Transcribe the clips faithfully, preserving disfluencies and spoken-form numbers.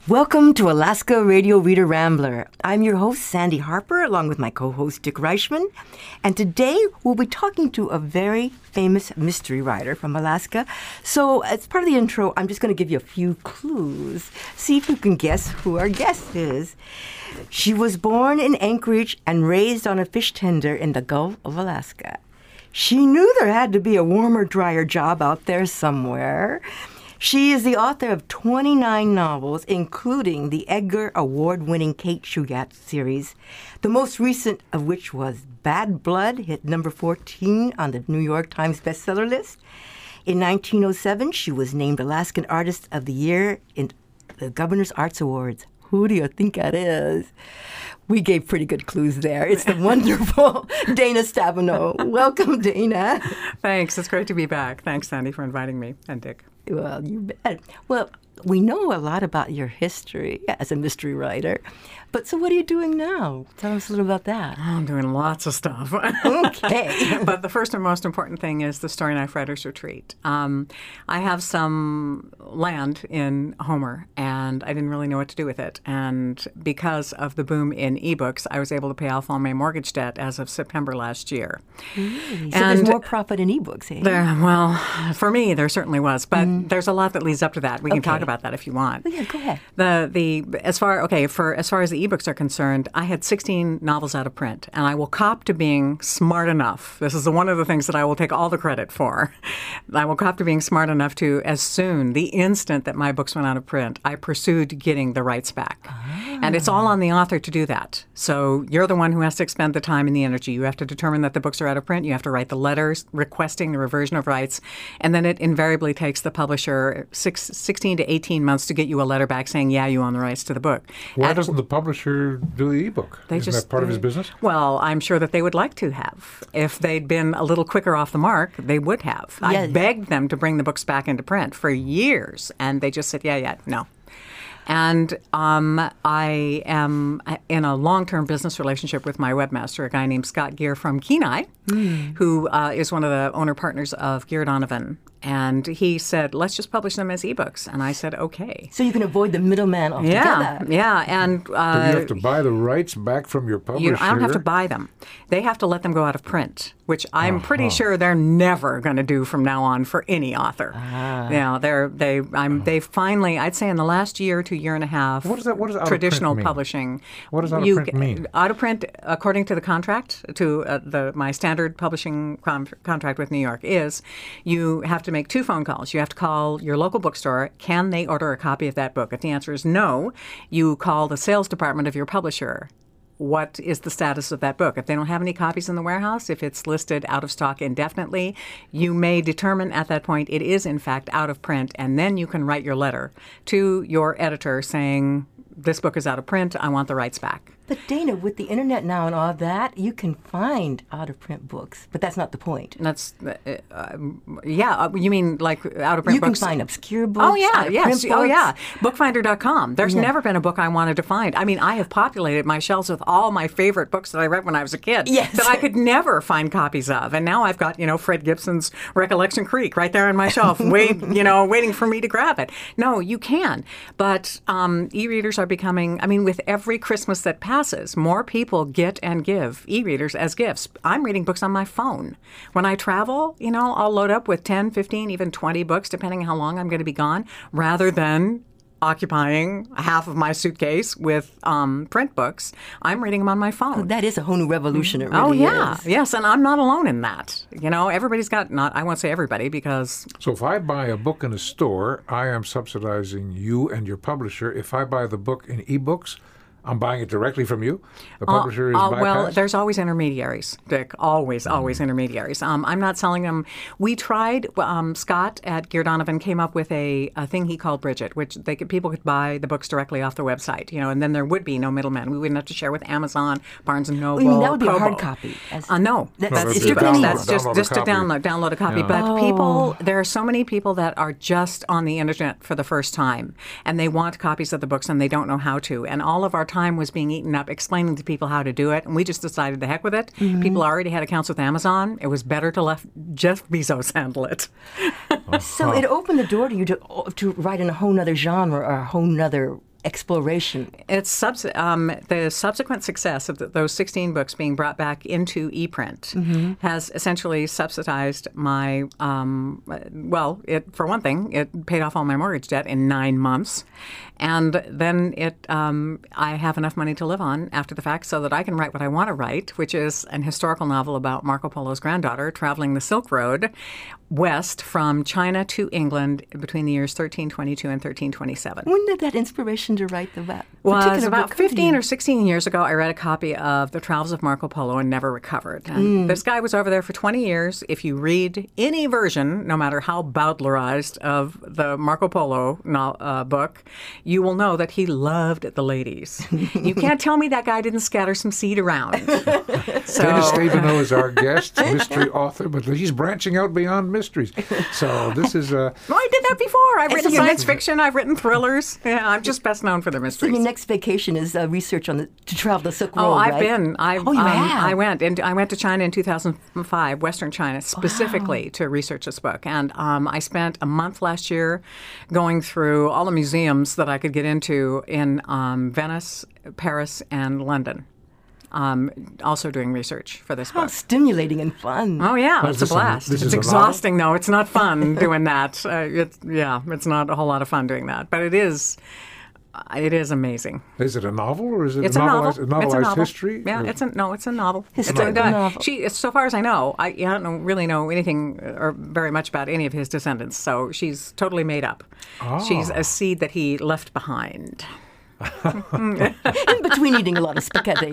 Welcome to Alaska Radio Reader Rambler. I'm your host, Sandy Harper, along with my co-host, Dick Reichman. And today, we'll be talking to a very famous mystery writer from Alaska. So, as part of the intro, I'm just going to give you a few clues. See if you can guess who our guest is. She was born in Anchorage and raised on a fish tender in the Gulf of Alaska. She knew there had to be a warmer, drier job out there somewhere. She is the author of twenty-nine novels, including the Edgar Award-winning Kate Shugart series, the most recent of which was Bad Blood, hit number fourteen on the New York Times bestseller list. In nineteen oh seven, she was named Alaskan Artist of the Year in the Governor's Arts Awards. Who do you think that is? We gave pretty good clues there. It's the wonderful Dana Stabenow. Welcome, Dana. Thanks. It's great to be back. Thanks, Sandy, for inviting me, and Dick. Well, you bet. Well, we know a lot about your history as a mystery writer. But so what are you doing now? Tell us a little about that. I'm doing lots of stuff. Okay. But the first and most important thing is the Story Knife Writers Retreat. Um, I have some land in Homer, and I didn't really know what to do with it. And because of the boom in ebooks, I was able to pay off all my mortgage debt as of September last year. Really? So and there's more profit in ebooks, eh? There, well, for me, there certainly was. But Mm. there's a lot that leads up to that. We can Okay. talk about that if you want. Oh, yeah, go ahead. The the as far okay for as far as the ebooks are concerned, I had sixteen novels out of print, and I will cop to being smart enough. This is the, one of the things that I will take all the credit for. I will cop to being smart enough to, as soon the instant that my books went out of print, I pursued getting the rights back, Ah. and it's all on the author to do that. So you're the one who has to expend the time and the energy. You have to determine that the books are out of print. You have to write the letters requesting the reversion of rights, and then it invariably takes the publisher six, sixteen to eighteen months to get you a letter back saying, yeah, you own the rights to the book. Why At- doesn't the publisher do the ebook? They Isn't just- that part of his business? Well, I'm sure that they would like to have. If they'd been a little quicker off the mark, they would have. Yeah. I begged them to bring the books back into print for years, and they just said, yeah, yeah, no. And um, I am in a long-term business relationship with my webmaster, a guy named Scott Gear from Kenai, mm. who uh, is one of the owner partners of Gear Donovan. And he said, let's just publish them as ebooks. And I said, okay. So you can avoid the middleman altogether. Yeah, yeah. And uh, Do you have to buy the rights back from your publisher? You, I don't have to buy them. They have to let them go out of print, which I'm Uh-huh. pretty sure they're never going to do from now on for any author. Ah. Yeah, they're they. I'm. They finally, I'd say, in the last year to year and a half. What does that? What does out of traditional print mean? publishing? What does out of you, print mean? Out of print, according to the contract, to uh, the my standard publishing con- contract with New York, is you have to make two phone calls. You have to call your local bookstore. Can they order a copy of that book? If the answer is no, you call the sales department of your publisher. What is the status of that book? If they don't have any copies in the warehouse, if it's listed out of stock indefinitely, you may determine at that point it is in fact out of print, and then you can write your letter to your editor saying, this book is out of print, I want the rights back. But Dana, with the internet now and all that, you can find out-of-print books. But that's not the point. And that's, uh, uh, yeah, uh, you mean like out-of-print You can books? find obscure books, Oh, yeah, out-of-print yes. books. Oh, yeah. bookfinder dot com. There's Yeah. never been a book I wanted to find. I mean, I have populated my shelves with all my favorite books that I read when I was a kid Yes. that I could never find copies of. And now I've got, you know, Fred Gibson's Recollection Creek right there on my shelf, wait, you know, waiting for me to grab it. No, you can. But um, e-readers are becoming, I mean, with every Christmas that passes, more people People get and give e-readers as gifts. I'm reading books on my phone. When I travel, you know, I'll load up with ten, fifteen, even twenty books, depending on how long I'm going to be gone, rather than occupying half of my suitcase with um, print books. I'm reading them on my phone. Oh, that is a whole new revolution. It really oh, yeah. is. Yes, and I'm not alone in that. You know, everybody's got, not, I won't say everybody because... So if I buy a book in a store, I am subsidizing you and your publisher. If I buy the book in ebooks, I'm buying it directly from you? The publisher uh, is uh, Well, bypassed? there's always intermediaries, Dick. Always, Mm. always intermediaries. Um, I'm not selling them. We tried, um, Scott at Gear Donovan came up with a, a thing he called Bridget, which they could, people could buy the books directly off the website, you know, and then there would be no middleman. We wouldn't have to share with Amazon, Barnes and Noble, Oh, you mean that would be a Kobo. hard copy? As- Uh, no, That's- No, that's, that's strictly a an download. that's just, Download a just to copy. download, download a copy. Yeah. But Oh. people, there are so many people that are just on the internet for the first time, and they want copies of the books and they don't know how to. And all of our time was being eaten up explaining to people how to do it, and we just decided the heck with it. Mm-hmm. People already had accounts with Amazon. It was better to let Jeff Bezos handle it. So it opened the door to you to to write in a whole nother genre or a whole nother exploration. It's subs- um, the subsequent success of the, those sixteen books being brought back into e-print mm-hmm. has essentially subsidized my, um, well, it for one thing, it paid off all my mortgage debt in nine months. And then it, um, I have enough money to live on after the fact so that I can write what I want to write, which is an historical novel about Marco Polo's granddaughter traveling the Silk Road west from China to England between the years thirteen twenty-two and thirteen twenty-seven. When did that inspiration to write the that Well, particular it was about book come to fifteen you? or sixteen years ago, I read a copy of The Travels of Marco Polo and never recovered. And Mm. this guy was over there for twenty years. If you read any version, no matter how Bowdlerized, of the Marco Polo no, uh, book, you will know that he loved the ladies. You can't tell me that guy didn't scatter some seed around. So, Dennis Stabenow is our guest, mystery author, but he's branching out beyond mysteries. So this is a... Well, I did that before. I've And written so your science next- fiction. I've written thrillers. Yeah, I'm just best known for the So mysteries. your next vacation is uh, research on the to travel the Silk Road, Oh, I've right? been. I've, Oh, you um, have? I went, and I went to China in two thousand five, Western China, specifically to research this book. And um, I spent a month last year going through all the museums that I could get into in um, Venice, Paris, and London. Um, also doing research for this How book. stimulating and fun. Oh yeah, Well, it's a this is a- blast. this It's is a exhausting though. It's not fun doing that. Uh, it's yeah, it's not a whole lot of fun doing that, but it is. It is amazing. Is it a novel or is it It's a a novel. novelized, novelized it's a novel. history? Yeah, Or- it's a no. It's a novel. Historical it's a, novel. She, so far as I know, I, I don't know, really know anything or very much about any of his descendants. So she's totally made up. She's a seed that he left behind. In between eating a lot of spaghetti.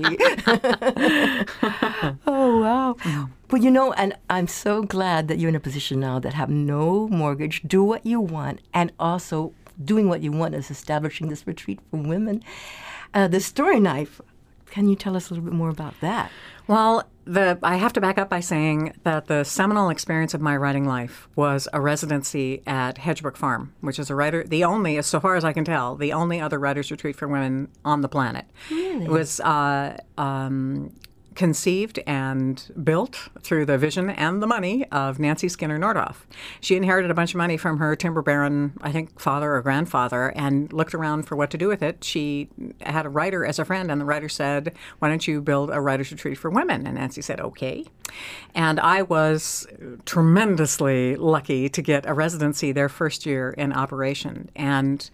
Oh, wow. Well, you know, and I'm so glad that you're in a position now that have no mortgage, do what you want, and also doing what you want is establishing this retreat for women. Uh, the Story Knife, can you tell us a little bit more about that? Well, the I have to back up by saying that the seminal experience of my writing life was a residency at Hedgebrook Farm, which is a writer, the only, as so far as I can tell, the only other writers' retreat for women on the planet. Really? It was uh, um, conceived and built through the vision and the money of Nancy Skinner Nordhoff. She inherited a bunch of money from her timber baron, I think, father or grandfather, and looked around for what to do with it. She had a writer as a friend, and the writer said, why don't you build a writer's retreat for women? And Nancy said, okay. And I was tremendously lucky to get a residency their first year in operation. And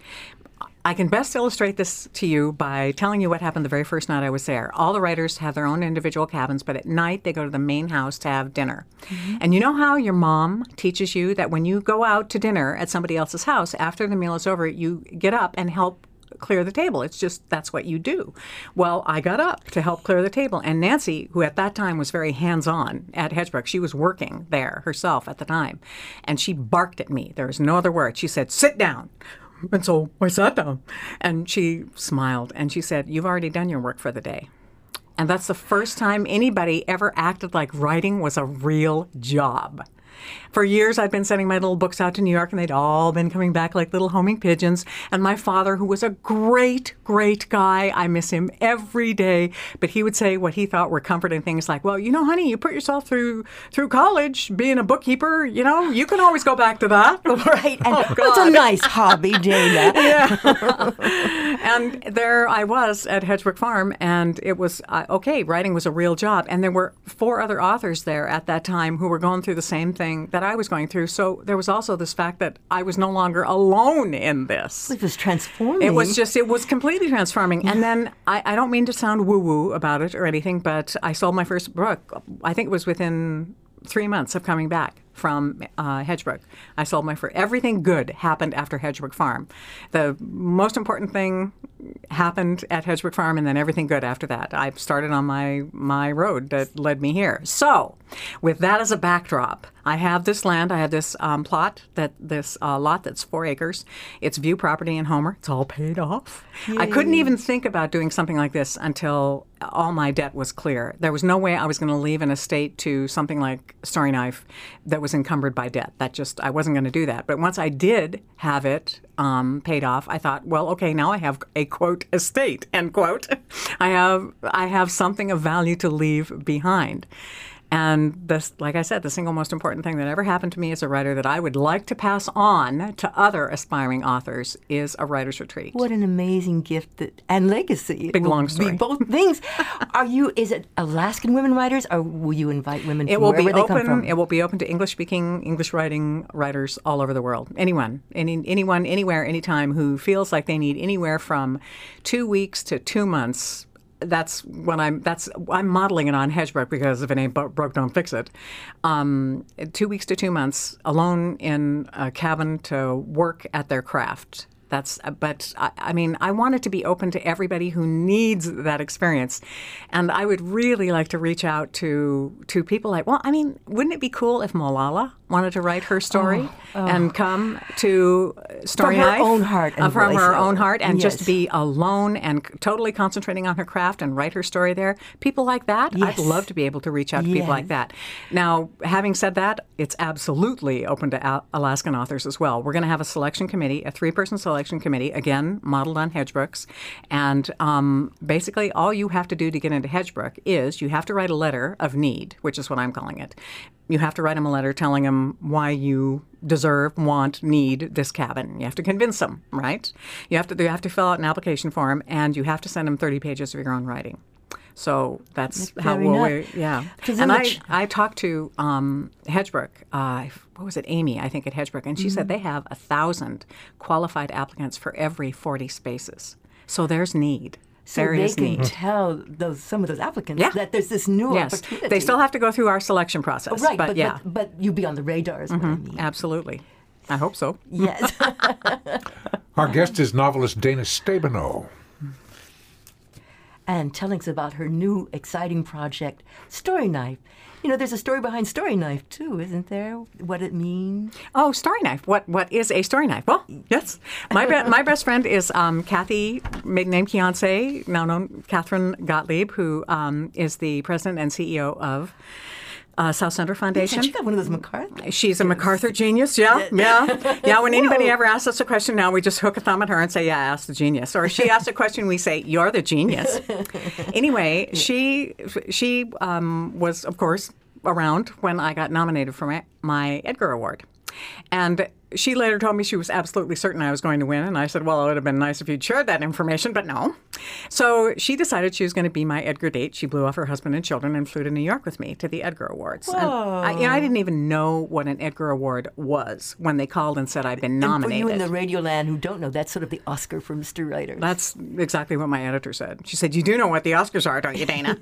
I can best illustrate this to you by telling you what happened the very first night I was there. All the writers have their own individual cabins, but at night they go to the main house to have dinner. Mm-hmm. And you know how your mom teaches you that when you go out to dinner at somebody else's house, after the meal is over, you get up and help clear the table. It's just, that's what you do. Well, I got up to help clear the table. And Nancy, who at that time was very hands-on at Hedgebrook, she was working there herself at the time. And she barked at me. There was no other word. She said, sit down. And so I sat down, and she smiled, and she said, you've already done your work for the day. And that's the first time anybody ever acted like writing was a real job. For years, I'd been sending my little books out to New York, and they'd all been coming back like little homing pigeons. And my father, who was a great, great guy, I miss him every day, but he would say what he thought were comforting things like, well, you know, honey, you put yourself through through college, being a bookkeeper, you know, you can always go back to that. Right. And Oh, that's a nice hobby, Dana. Yeah. And there I was at Hedgebrook Farm, and it was, uh, okay, writing was a real job. And there were four other authors there at that time who were going through the same thing that I was going through. So there was also this fact that I was no longer alone in this. It was transforming. It was just, it was completely transforming. And then I, I don't mean to sound woo-woo about it or anything, but I sold my first book. I think it was within three months of coming back from uh, Hedgebrook. I sold my first. Everything good happened after Hedgebrook Farm. The most important thing happened at Hedgebrook Farm, and then everything good after that. I started on my, my road that led me here. So, with that as a backdrop, I have this land. I have this um, plot, that this uh, lot that's four acres. It's View property in Homer. It's all paid off. Yay. I couldn't even think about doing something like this until all my debt was clear. There was no way I was going to leave an estate to something like Story Knife that was encumbered by debt. That just, I wasn't going to do that. But once I did have it um, paid off, I thought, well, okay, now I have a, quote, estate, end quote. I have, I have something of value to leave behind. And this, like I said, the single most important thing that ever happened to me as a writer that I would like to pass on to other aspiring authors is a writer's retreat. What an amazing gift that, and legacy. Big, will long be story. both things. Are you? Is it Alaskan women writers, or will you invite women It from will wherever be they come open. from? It will be open to English-speaking, English-writing writers all over the world. Anyone, any, anyone, anywhere, anytime who feels like they need anywhere from two weeks to two months. That's when I'm. That's I'm modeling it on Hedgebrook because if it ain't bro- broke, don't fix it. Um, two weeks to two months alone in a cabin to work at their craft. That's. But I, I mean, I want it to be open to everybody who needs that experience, and I would really like to reach out to to people like. Well, I mean, wouldn't it be cool if Malala wanted to write her story Oh, oh. and come to Story From her Knife own heart and uh, from voice. her own heart, and Yes. just be alone and c- totally concentrating on her craft and write her story there. People like that, Yes. I'd love to be able to reach out to people like Yes. that. Now, having said that, it's absolutely open to Al- Alaskan authors as well. We're going to have a selection committee, a three-person selection committee, again, modeled on Hedgebrook's. And um, basically, all you have to do to get into Hedgebrook is you have to write a letter of need, which is what I'm calling it. You have to write them a letter telling them why you deserve, want, need this cabin. You have to convince them, right? You have to you have to fill out an application form, and you have to send them thirty pages of your own writing. So that's, That's how very we'll, nice. we, yeah. 'Cause And in the I, ch- I talked to um, Hedgebrook, uh, what was it, Amy, I think at Hedgebrook, and she Mm-hmm. said they have a thousand qualified applicants for every forty spaces. So there's need. So there they is can need. tell those some of those applicants Yeah. that there's this new Yes, opportunity. they still have to go through our selection process. right, but, but, yeah, but but you be on the radar is what I mean. absolutely. I hope so. Yes. Our guest is novelist Dana Stabenow. And telling us about her new exciting project, Story Knife. You know, there's a story behind Story Knife too, isn't there? What it means. Oh, story knife. What what is a story knife? Well, yes. My be- my best friend is um, Kathy, maiden name Keonce, now known Catherine Gottlieb, who um, is the president and C E O of uh, South Center Foundation. She got one of those MacArthur. She's a MacArthur genius, yeah, yeah. Yeah, when anybody Whoa. ever asks us a question now, we just hook a thumb at her and say, yeah, ask the genius. Or if she asks a question, we say, you're the genius. Anyway, she she um, was, of course, around when I got nominated for my, my Edgar Award. And she later told me she was absolutely certain I was going to win. And I said, well, it would have been nice if you'd shared that information, but no. So she decided she was going to be my Edgar date. She blew off her husband and children and flew to New York with me to the Edgar Awards. And I, you know, I didn't even know what an Edgar Award was when they called and said I'd been And for nominated. you in the radio land who don't know, that's sort of the Oscar for Mister Writer. That's exactly what my editor said. She said, you do know what the Oscars are, don't you, Dana?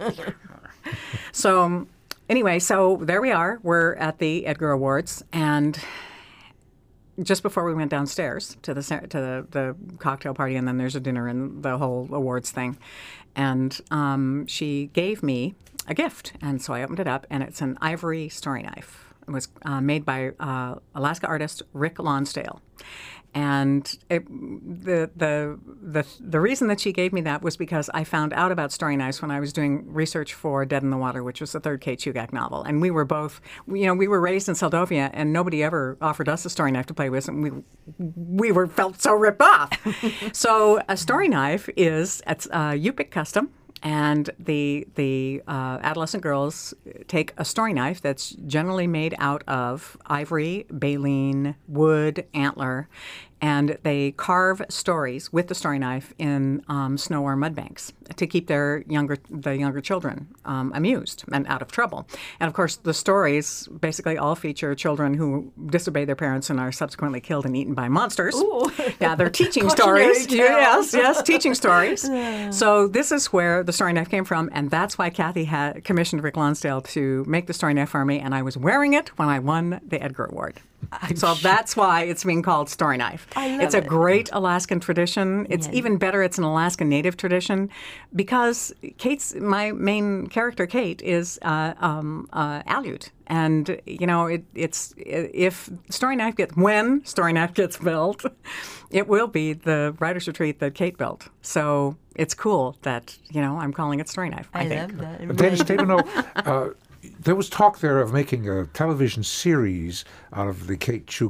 So anyway, so there we are. We're at the Edgar Awards, and just before we went downstairs to the to the, the cocktail party, and then there's a dinner and the whole awards thing, and um, she gave me a gift, and so I opened it up, and it's an ivory story knife. It was uh, made by uh, Alaska artist Rick Lonsdale. And it, the the the the reason that she gave me that was because I found out about story knives when I was doing research for Dead in the Water, which was the third Kate Shugak novel. And we were both, you know, we were raised in Seldovia, and nobody ever offered us a story knife to play with, and we we were felt so ripped off. So a story knife is it's a Yupik custom. And the the uh, adolescent girls take a story knife that's generally made out of ivory, baleen, wood, antler, and they carve stories with the story knife in um, snow or mud banks to keep their younger the younger children um, amused and out of trouble. And of course, the stories basically all feature children who disobey their parents and are subsequently killed and eaten by monsters. Ooh. Yeah, they're teaching Cautionary stories. tale. Yes, yes, teaching stories. So this is where the story knife came from, and that's why Kathy had commissioned Rick Lonsdale to make the story knife for me, and I was wearing it when I won the Edgar Award. So that's why it's being called story knife. I love it's a it. great Alaskan tradition. It's Yeah. even better, it's an Alaskan Native tradition, because Kate's my main character, Kate, is uh, um, uh, Aleut. And, you know, it, it's if Story Knife gets, when Story Knife gets built, it will be the writer's retreat that Kate built. So it's cool that, you know, I'm calling it Story Knife, I, I think. love that. But Dana Stabenow, uh, there was talk there of making a television series out of the Kate Shugak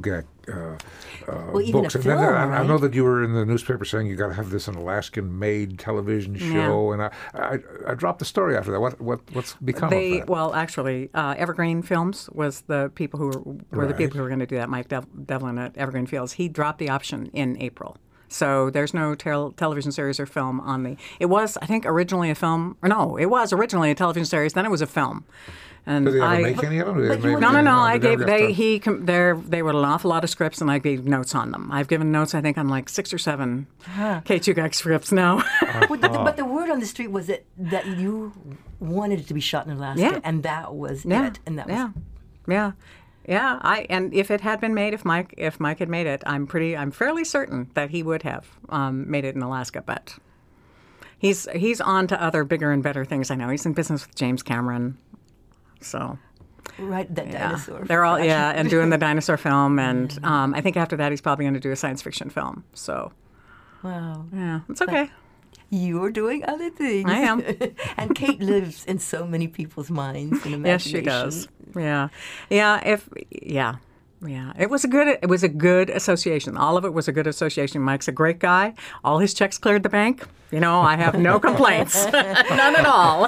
uh, uh, Well, even a books. And film, then I, I right? know that you were in the newspaper saying you got to have this an Alaskan-made television show, and I, I I dropped the story after that. What what what's become They of that? well, actually, uh, Evergreen Films was the people who were, were the Right. people who were going to do that. Mike Dev- Devlin at Evergreen Fields. He dropped the option in April, so there's no tel- television series or film on the. It was, I think, originally a film. Or no, it was originally a television series. Then it was a film. And Did they ever I, make any of them? Did but they you make No, no, any? no. I they never gave got they to- he com- there they wrote an awful lot of scripts, and I gave notes on them. I've given notes, I think, on like six or seven K two G A G scripts now. Well, the, but the word on the street was that, that you wanted it to be shot in Alaska, Yeah. and that was yeah, it. And that yeah, was yeah, yeah. I and if it had been made, if Mike if Mike had made it, I'm pretty, I'm fairly certain that he would have um, made it in Alaska, but. He's he's on to other bigger and better things. I know he's in business with James Cameron, so. right, that Yeah, dinosaur. they're all fashion. yeah, and doing the dinosaur film, and um, I think after that he's probably going to do a science fiction film. So Wow. yeah, it's okay. You're doing other things. I am. And Kate lives in so many people's minds and Yes, she imagination. does. Yeah, yeah. If yeah, yeah. It was a good. It was a good association. All of it was a good association. Mike's a great guy. All his checks cleared the bank. You know, I have no complaints. None at all.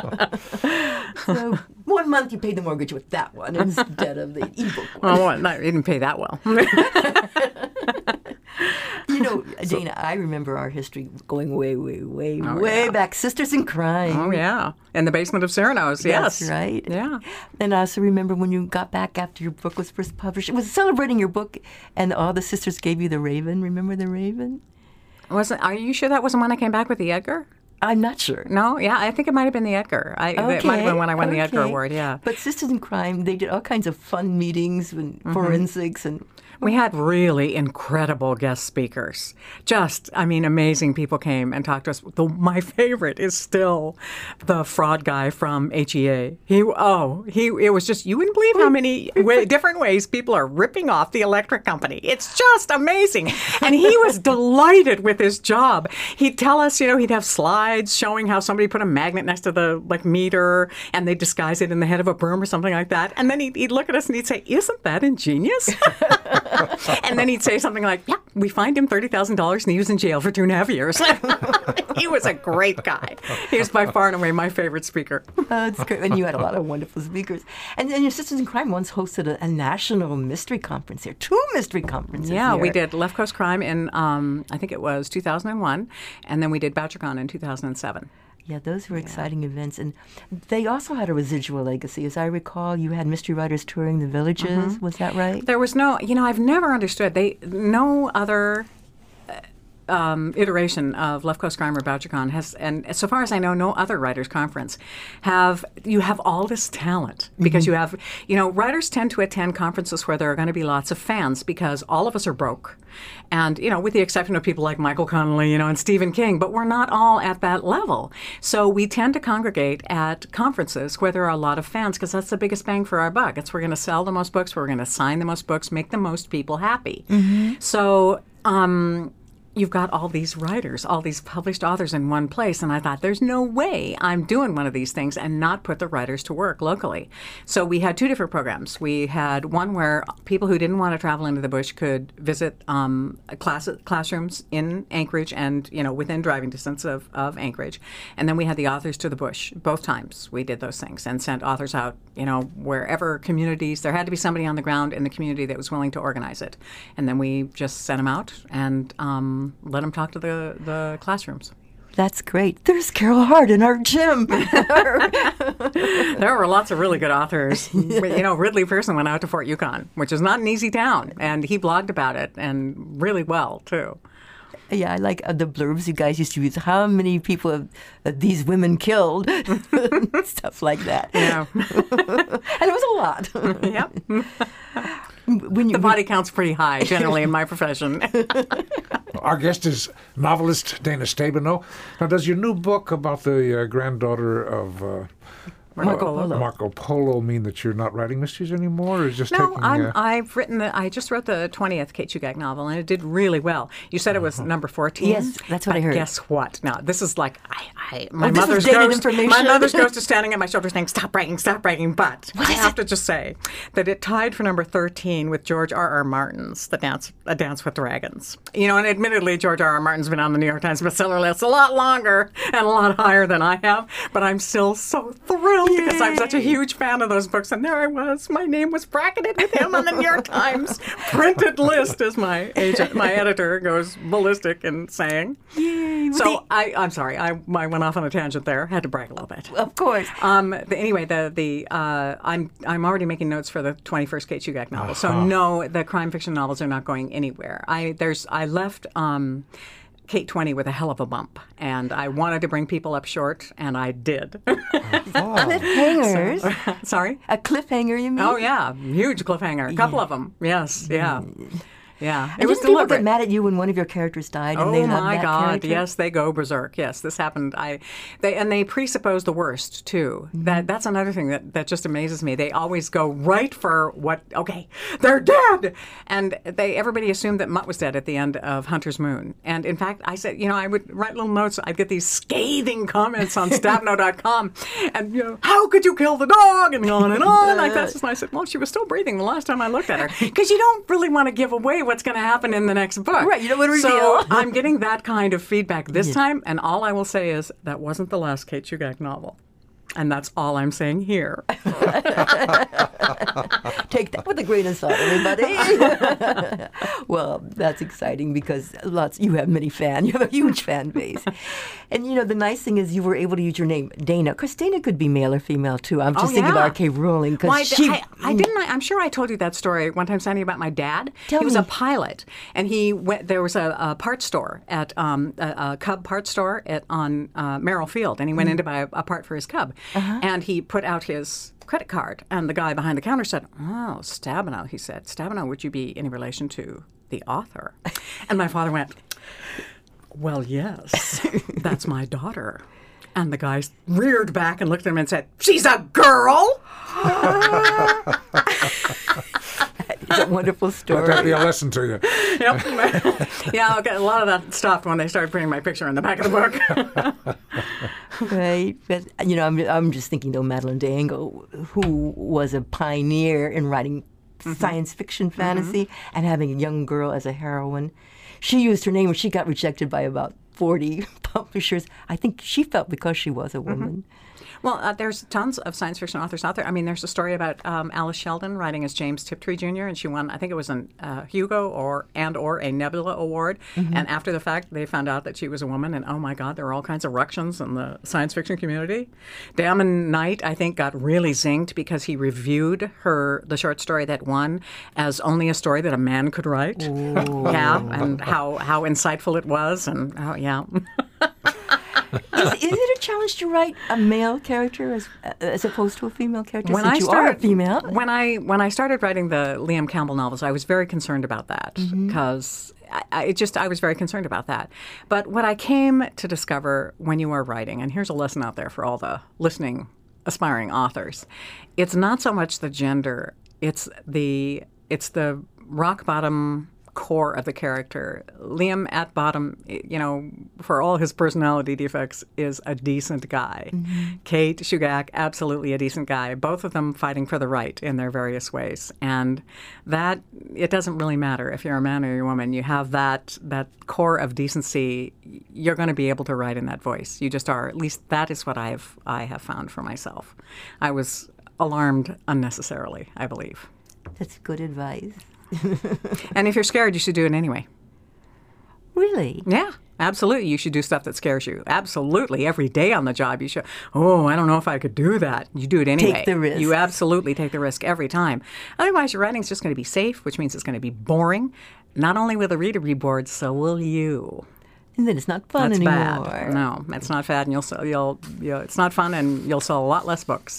So one month you paid the mortgage with that one instead of the ebook one. Well, no, he didn't pay that well. You know, Dana, I remember our history going way, way, way, Oh, way yeah. back. Sisters in Crime. Oh yeah, in the basement of Cyrano's. Yes, That's right. Yeah. And I also remember when you got back after your book was first published. It was celebrating your book, and all the sisters gave you the Raven. Remember the Raven? Wasn't? Are you sure that wasn't when I came back with the Edgar? I'm not sure. No, yeah, I think it might have been the Edgar. I, It might have been when I won the Edgar okay. Award, yeah. But Sisters in Crime, they did all kinds of fun meetings and Mm-hmm. forensics and We had really incredible guest speakers. Just, I mean, amazing people came and talked to us. The, my favorite is still the fraud guy from H E A. He, oh, he, it was just, you wouldn't believe how many way, different ways people are ripping off the electric company. It's just amazing. And he was delighted with his job. He'd tell us, you know, he'd have slides showing how somebody put a magnet next to the like meter and they disguise it in the head of a broom or something like that. And then he'd, he'd look at us and he'd say, isn't that ingenious? And then he'd say something like, yeah, we fined him thirty thousand dollars and he was in jail for two and a half years. He was a great guy. He was by far and away my favorite speaker. oh, it's great. And you had a lot of wonderful speakers. And then your Sisters in Crime once hosted a, a national mystery conference here. Two mystery conferences Yeah, here. we did Left Coast Crime in, um, I think it was two thousand one, and then we did BoucherCon in two thousand seven. Yeah, those were exciting events. And they also had a residual legacy. As I recall, you had mystery writers touring the villages. Mm-hmm. Was that right? There was no, you know, I've never understood. They no other uh, um, iteration of Left Coast Crime or BoucherCon has, and so far as I know, no other writers' conference have. You have all this talent because you have, you know, writers tend to attend conferences where there are going to be lots of fans because all of us are broke, and you know, with the exception of people like Michael Connelly, you know, and Stephen King, but we're not all at that level. So we tend to congregate at conferences where there are a lot of fans because that's the biggest bang for our buck. It's we're going to sell the most books, we're going to sign the most books, make the most people happy. So. Um, You've got all these writers, all these published authors in one place, and I thought, there's no way I'm doing one of these things and not put the writers to work locally. So we had two different programs. We had one where people who didn't want to travel into the bush could visit um, class, classrooms in Anchorage and, you know, within driving distance of, of Anchorage. And then we had the authors to the bush. Both times we did those things and sent authors out, you know, wherever communities. There had to be somebody on the ground in the community that was willing to organize it. And then we just sent them out and um, let them talk to the, the classrooms. That's great. There's Carol Hart in our gym. There were lots of really good authors. You know, Ridley Pearson went out to Fort Yukon, which is not an easy town, and he blogged about it, and really well, too. Yeah, I like uh, the blurbs you guys used to use. How many people have uh, these women killed? Stuff like that. Yeah. And it was a lot. Yep. When you, The body count's pretty high, generally, in my profession. Our guest is novelist Dana Stabenow. Now, does your new book about the uh, granddaughter of uh, Marco Polo. Marco Polo mean that you're not writing mysteries anymore, or is just No, taking? I'm, uh, I've written the. I just wrote the twentieth Kate Shugak novel, and it did really well. You said it was number fourteen. Yes, that's what I But heard. Guess what? Now this is like I, I my Oh, this is mother's dated ghost. information. My mother's ghost is standing at my shoulder saying, "Stop bragging, stop bragging." But I have to just say that it tied for number thirteen with George R. R. Martin's The Dance, A Dance with Dragons. You know, and admittedly, George R. R. Martin's been on the New York Times bestseller list a lot longer and a lot higher than I have. But I'm still so thrilled because I'm such a huge fan of those books, and there I was. My name was bracketed with him on the New York Times printed list, as my agent, my editor, goes ballistic in saying. Yay. So The- I, I'm sorry, I, I went off on a tangent there. Had to brag a little bit. Of course. Um, the, anyway, the the uh, I'm I'm already making notes for the twenty-first Kate Shugak novel. So no, the crime fiction novels are not going anywhere. I there's I left. Um, Kate twenty with a hell of a bump, and I wanted to bring people up short, and I did. Cliffhangers. Sorry? A cliffhanger, you mean? Oh yeah, huge cliffhanger. A couple of them. Yes, yeah, yeah. It And was didn't people deliberate. get mad at you when one of your characters died? And they Oh loved my that God! character? Yes, they go berserk. Yes, this happened. I, they and they presuppose the worst too. Mm-hmm. That that's another thing that, that just amazes me. They always go right for what? Okay, they're dead, and they everybody assumed that Mutt was dead at the end of Hunter's Moon. And in fact, I said, you know, I would write little notes. I'd get these scathing comments on Stabno dot com, and you know, how could you kill the dog? And on and on like that. And I said, well, she was still breathing the last time I looked at her, because you don't really want to give away what's going to happen in the next book. Right, you don't want to So reveal. I'm getting that kind of feedback this time, and all I will say is that wasn't the last Kate Shugak novel. And that's all I'm saying here. Take that with a grain of salt, everybody. Well, that's exciting because lots you have many fans. You have a huge fan base. And you know, the nice thing is you were able to use your name, Dana. Because Dana could be male or female too. I'm just Oh, thinking yeah. of R K Rowling because Why, she. I, I didn't. I, I'm sure I told you that story one time, Sandy, about my dad. Tell he was me. a pilot, and he went. There was a, a part store at um, a, a Cub part store at on uh, Merrill Field, and he went in to buy a, a part for his Cub, and he put out his credit card, and the guy behind the counter said, "Oh, Stabno," he said. "Stabno, would you be any relation to the author?" And my father went, "Well, yes, that's my daughter." And the guy reared back and looked at him and said, "She's a girl?" It's a wonderful Let story. that be a lesson to you. Yep. Yeah, okay, a lot of that stopped when they started putting my picture in the back of the book. Right, but you know, I'm I'm just thinking though, Madeline D'Engle, who was a pioneer in writing science fiction fantasy and having a young girl as a heroine, she used her name and she got rejected by about forty publishers. I think she felt because she was a woman. Well, uh, there's tons of science fiction authors out there. I mean, there's a story about um, Alice Sheldon writing as James Tiptree Junior, and she won, I think it was an uh, Hugo or and or a Nebula Award. And after the fact, they found out that she was a woman, and oh my God, there were all kinds of ructions in the science fiction community. Damon Knight, I think, got really zinged because he reviewed her the short story that won as only a story that a man could write. Yeah, and how how insightful it was, and oh yeah. Is, is it a challenge to write a male character as as opposed to a female character? When since I you started, are a female. when I when I started writing the Liam Campbell novels, I was very concerned about that because I, I it just I was very concerned about that. But what I came to discover when you are writing, and here's a lesson out there for all the listening aspiring authors, it's not so much the gender; it's the it's the rock bottom core of the character. Liam at bottom, you know, for all his personality defects, is a decent guy. Mm-hmm. Kate Shugak, absolutely a decent guy. Both of them fighting for the right in their various ways. And that, it doesn't really matter if you're a man or you're a woman. You have that that core of decency. You're going to be able to write in that voice. You just are. At least that is what I've I have found for myself. I was alarmed unnecessarily, I believe. That's good advice. And if you're scared, you should do it anyway. Really? Yeah, absolutely. You should do stuff that scares you. Absolutely. Every day on the job, you should, oh, I don't know if I could do that. You do it anyway. Take the risk. You absolutely take the risk every time. Otherwise, your writing's just going to be safe, which means it's going to be boring. Not only will the reader be bored, so will you. And then it's not fun That's anymore. bad. No, it's not fun, and you'll sell, you'll, you'll, it's not fun, and you'll sell a lot less books.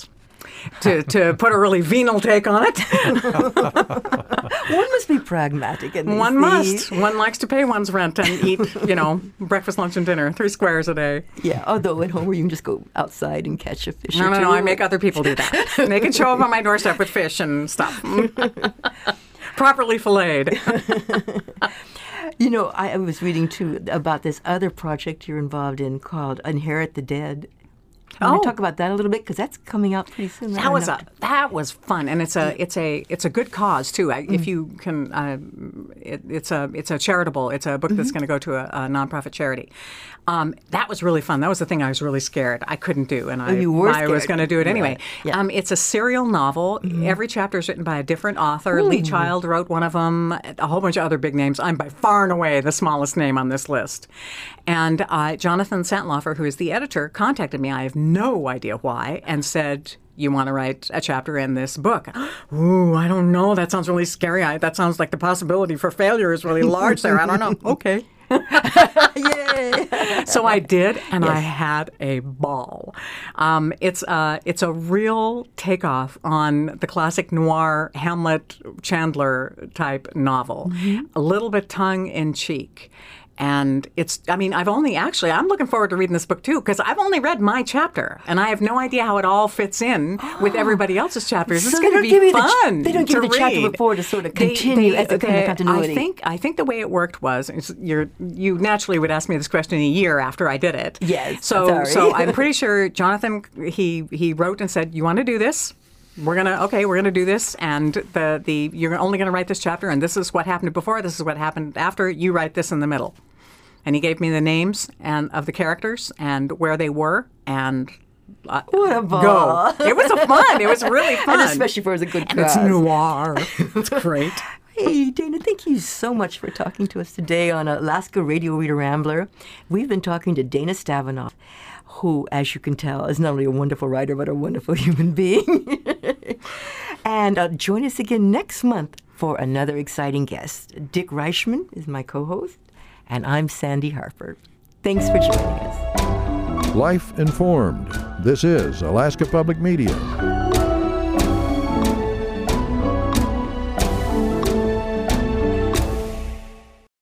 to, to put a really venal take on it. One must be pragmatic in these One things. must. One likes to pay one's rent and eat, you know, breakfast, lunch, and dinner, three squares a day. Yeah, although at home where you can just go outside and catch a fish No, or no, two. no. I make other people do that. They can show up on my doorstep with fish and stuff. Properly filleted. You know, I, I was reading, too, about this other project you're involved in called Inherit the Dead. Can Oh. we talk about that a little bit? Because that's coming out pretty soon. right? That was I'm a not- that was fun, and it's a it's a it's a good cause too. I, If you can, uh, it, it's a it's a charitable. It's a book that's going to go to a, a nonprofit charity. Um, that was really fun. That was the thing I was really scared I couldn't do, and I you were I was scared. going to do it anyway. Right. Yeah. Um, it's a serial novel. Every chapter is written by a different author. Lee Child wrote one of them. A whole bunch of other big names. I'm by far and away the smallest name on this list. And uh, Jonathan Santlofer, who is the editor, contacted me. I have no idea why, and said, you want to write a chapter in this book? Ooh, I don't know. That sounds really scary. I, that sounds like the possibility for failure is really large there. I don't know. Okay. Yay! So I did, and I had a ball. Um, it's uh, it's a real takeoff on the classic noir Hamlet Chandler type novel, a little bit tongue in cheek. And it's, I mean, I've only actually, I'm looking forward to reading this book too, because I've only read my chapter, and I have no idea how it all fits in with everybody else's chapters. It's So going they to don't be give you the ch- fun. they don't give to you the chapter read. before to sort of They- continue they- as a kind of they- continuity. I think, I think the way it worked was, is you're, you naturally would ask me this question a year after I did it. Yes, So, sorry. so I'm pretty sure Jonathan, he, he wrote and said, you want to do this? We're gonna okay. We're gonna do this, and the the you're only gonna write this chapter, and this is what happened before. This is what happened after. You write this in the middle, and he gave me the names and of the characters and where they were, and uh, What a ball. go. It was a fun. It was really fun, And especially for as a good and it's cause. noir. It's great. Hey, Dana, thank you so much for talking to us today on Alaska Radio Reader Rambler. We've been talking to Dana Stavanoff, who, as you can tell, is not only a wonderful writer, but a wonderful human being. And uh, join us again next month for another exciting guest. Dick Reichman is my co-host, and I'm Sandy Harper. Thanks for joining us. Life Informed. This is Alaska Public Media.